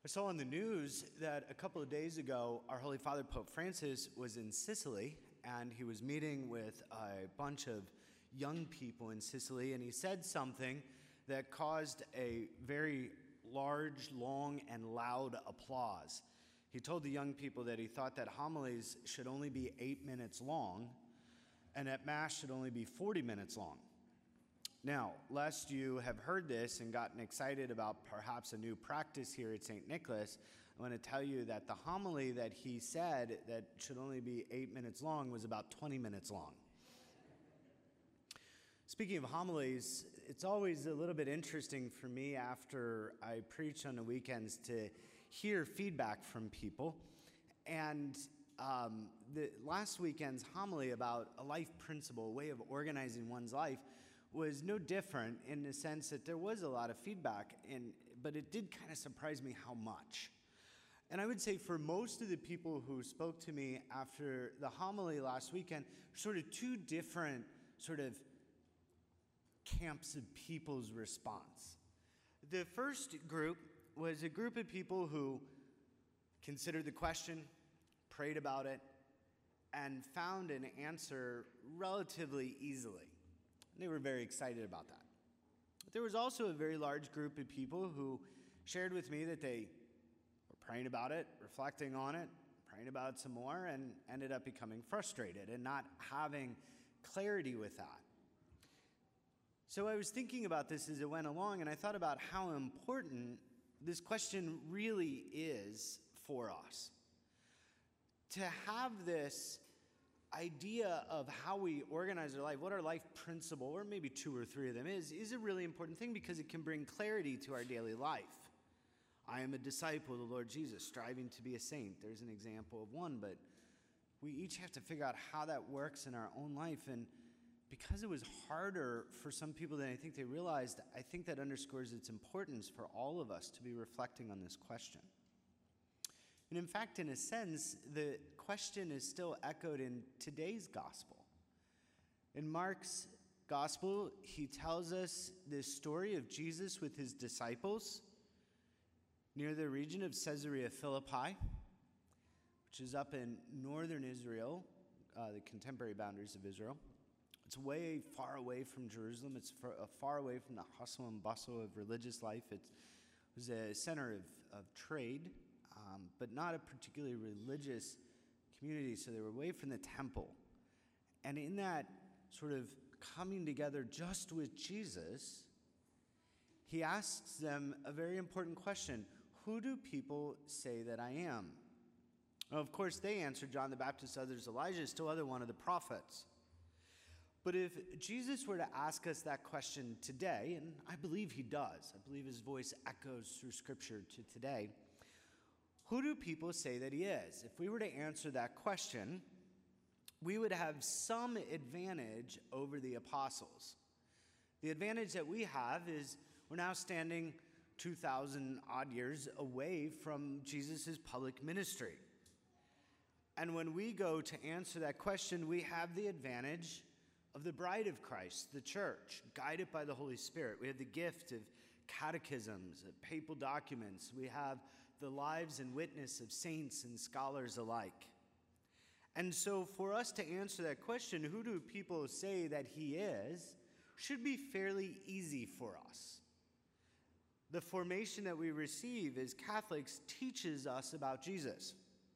saw on the news that a couple of days ago, our Holy Father, Pope Francis, was in Sicily, and he was meeting with a bunch of young people in Sicily, and he said something that caused a very large, long, and loud applause. He told the young people that he thought that homilies should only be 8 minutes long, and that Mass should only be 40 minutes long. Now, lest you have heard this and gotten excited about perhaps a new practice here at St. Nicholas, I want to tell you that the homily that he said that should only be 8 minutes long was about 20 minutes long. Speaking of homilies, it's always a little bit interesting for me after I preach on the weekends to hear feedback from people. And the last weekend's homily about a life principle, a way of organizing one's life, was no different in the sense that there was a lot of feedback, but it did kind of surprise me how much. And I would say for most of the people who spoke to me after the homily last weekend, sort of two different sort of camps of people's response. The first group was a group of people who considered the question, prayed about it, and found an answer relatively easily. And they were very excited about that. But there was also a very large group of people who shared with me that they were praying about it, reflecting on it, praying about it some more, and ended up becoming frustrated and not having clarity with that. So I was thinking about this as it went along, and I thought about how important this question really is for us. To have this idea of how we organize our life, what our life principle, or maybe two or three of them is a really important thing because it can bring clarity to our daily life. I am a disciple of the Lord Jesus, striving to be a saint. There's an example of one, but we each have to figure out how that works in our own life. And because it was harder for some people than I think they realized, I think that underscores its importance for all of us to be reflecting on this question. And in fact, in a sense, the question is still echoed in today's gospel. In Mark's gospel, he tells us this story of Jesus with his disciples near the region of Caesarea Philippi, which is up in northern Israel, the contemporary boundaries of Israel. It's way far away from Jerusalem. It's far away from the hustle and bustle of religious life. It was a center of trade, but not a particularly religious community, so they were away from the temple. And in that sort of coming together just with Jesus, he asks them a very important question. Who do people say that I am? Well, of course, they answered John the Baptist, others Elijah, still other one of the prophets. But if Jesus were to ask us that question today, and I believe he does, I believe his voice echoes through Scripture to today, who do people say that he is? If we were to answer that question, we would have some advantage over the apostles. The advantage that we have is we're now standing 2,000 odd years away from Jesus' public ministry. And when we go to answer that question, we have the advantage of the bride of Christ, the church, guided by the Holy Spirit. We have the gift of catechisms, of papal documents. We have the lives and witness of saints and scholars alike. And so for us to answer that question, who do people say that he is, should be fairly easy for us. The formation that we receive as Catholics teaches us about Jesus.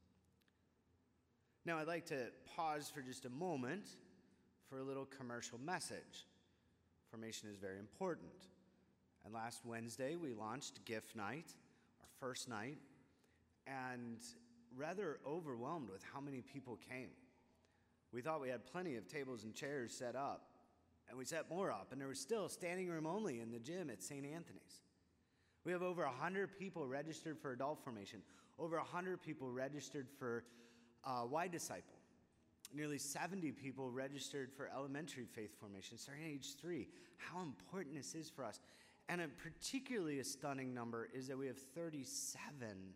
Now I'd like to pause for just a moment for a little commercial message. Formation is very important. And last Wednesday, we launched Gift Night, our first night, and rather overwhelmed with how many people came. We thought we had plenty of tables and chairs set up, and we set more up, and there was still standing room only in the gym at St. Anthony's. We have over 100 people registered for adult formation, over 100 people registered for Y Disciple, nearly 70 people registered for elementary faith formation, starting at age 3. How important this is for us. And a particularly stunning number is that we have 37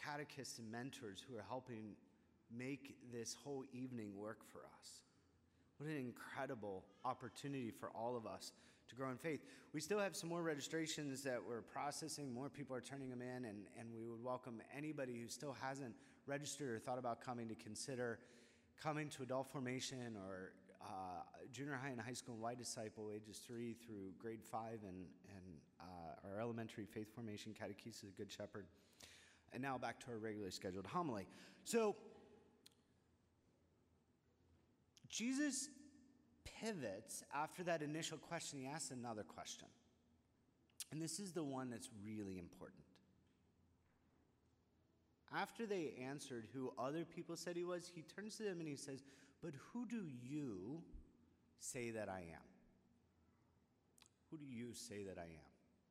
catechists and mentors who are helping make this whole evening work for us. What an incredible opportunity for all of us to grow in faith. We still have some more registrations that we're processing. More people are turning them in, and we would welcome anybody who still hasn't registered or thought about coming to consider coming to adult formation or junior high and high school Y Disciple, ages 3 through grade 5, and our elementary faith formation catechesis, Good Shepherd. And now back to our regularly scheduled homily. So Jesus pivots after that initial question. He asks another question. And this is the one that's really important. After they answered who other people said he was, he turns to them and he says, "But who do you say that I am?" Who do you say that I am?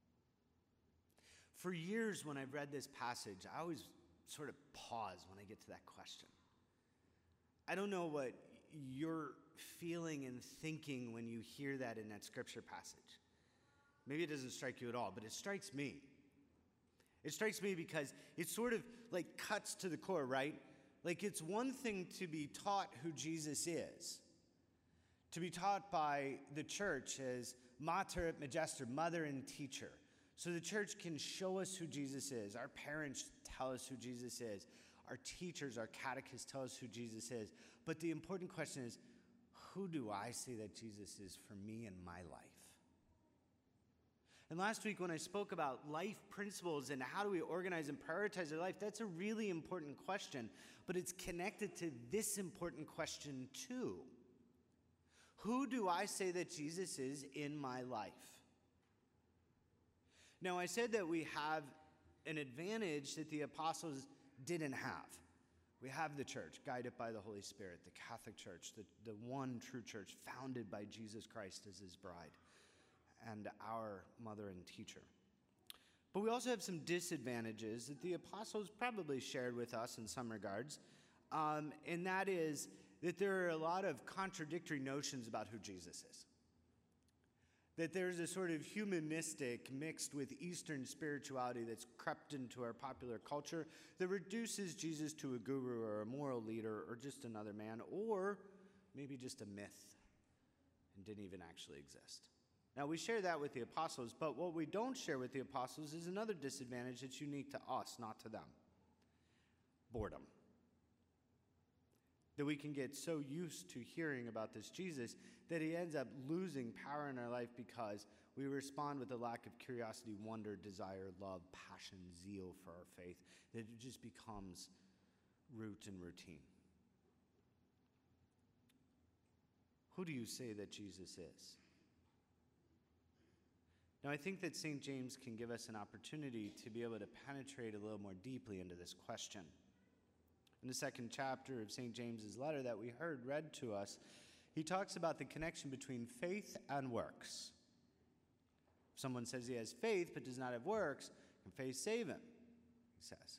For years, when I've read this passage, I always sort of pause when I get to that question. I don't know what you're feeling and thinking when you hear that in that scripture passage. Maybe it doesn't strike you at all, but it strikes me. It strikes me because it sort of like cuts to the core, right? Like, it's one thing to be taught who Jesus is, to be taught by the church as Mater et Magister, mother and teacher. So the church can show us who Jesus is. Our parents tell us who Jesus is. Our teachers, our catechists tell us who Jesus is. But the important question is, who do I say that Jesus is for me in my life? And last week when I spoke about life principles and how do we organize and prioritize our life, that's a really important question. But it's connected to this important question too. Who do I say that Jesus is in my life? Now, I said that we have an advantage that the apostles didn't have. We have the church, guided by the Holy Spirit, the Catholic Church, the one true church founded by Jesus Christ as his bride, and our mother and teacher. But we also have some disadvantages that the apostles probably shared with us in some regards, and that is that there are a lot of contradictory notions about who Jesus is. That there's a sort of humanistic mixed with Eastern spirituality that's crept into our popular culture that reduces Jesus to a guru or a moral leader or just another man, or maybe just a myth and didn't even actually exist. Now, we share that with the apostles, but what we don't share with the apostles is another disadvantage that's unique to us, not to them. Boredom. That we can get so used to hearing about this Jesus that he ends up losing power in our life because we respond with a lack of curiosity, wonder, desire, love, passion, zeal for our faith, that it just becomes rote and routine. Who do you say that Jesus is? Now, I think that St. James can give us an opportunity to be able to penetrate a little more deeply into this question. In the second chapter of St. James's letter that we heard read to us, he talks about the connection between faith and works. If someone says he has faith but does not have works, can faith save him? He says.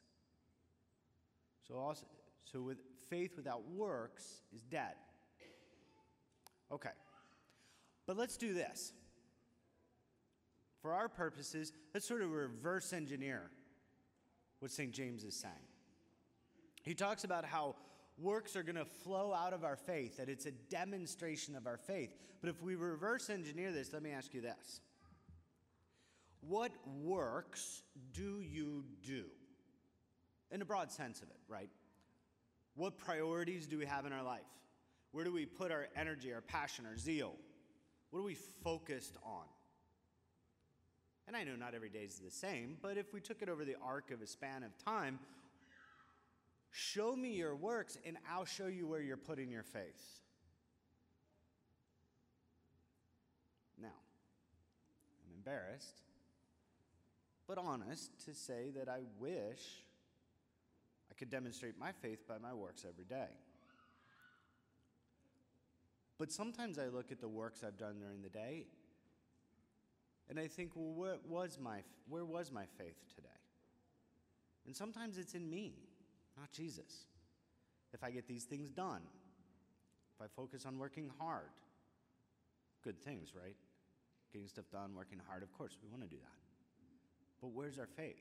So with faith without works is dead. Okay. But let's do this. For our purposes, let's sort of reverse engineer what St. James is saying. He talks about how works are going to flow out of our faith, that it's a demonstration of our faith. But if we reverse engineer this, let me ask you this. What works do you do? In a broad sense of it, right? What priorities do we have in our life? Where do we put our energy, our passion, our zeal? What are we focused on? And I know not every day is the same, but if we took it over the arc of a span of time, show me your works, and I'll show you where you're putting your faith. Now, I'm embarrassed, but honest to say that I wish I could demonstrate my faith by my works every day. But sometimes I look at the works I've done during the day, and I think, well, where was my faith today? And sometimes it's in me, not Jesus. If I get these things done, if I focus on working hard, good things, right? Getting stuff done, working hard, of course, we want to do that. But where's our faith?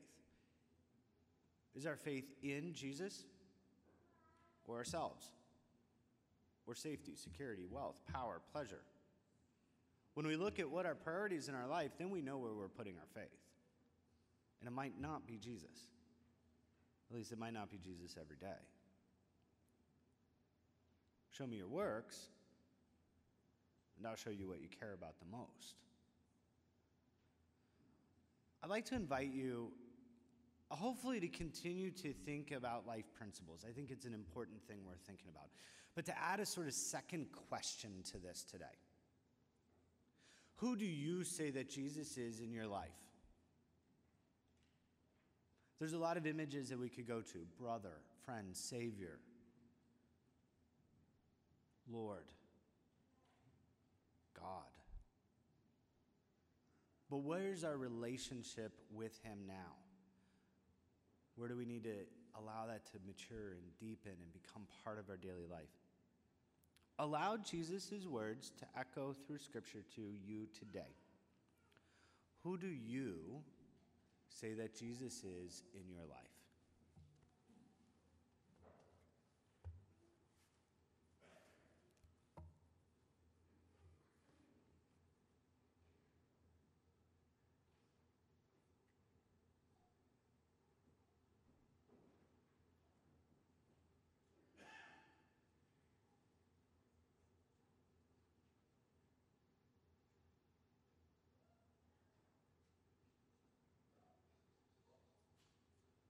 Is our faith in Jesus or ourselves? or safety, security, wealth, power, pleasure? When we look at what our priorities in our life, then we know where we're putting our faith. And it might not be Jesus. At least it might not be Jesus every day. Show me your works, and I'll show you what you care about the most. I'd like to invite you, hopefully, to continue to think about life principles. I think it's an important thing worth thinking about. But to add a sort of second question to this today. Who do you say that Jesus is in your life? There's a lot of images that we could go to: brother, friend, Savior, Lord, God. But where's our relationship with him now? Where do we need to allow that to mature and deepen and become part of our daily life? Allow Jesus' words to echo through Scripture to you today. Who do you say that Jesus is in your life?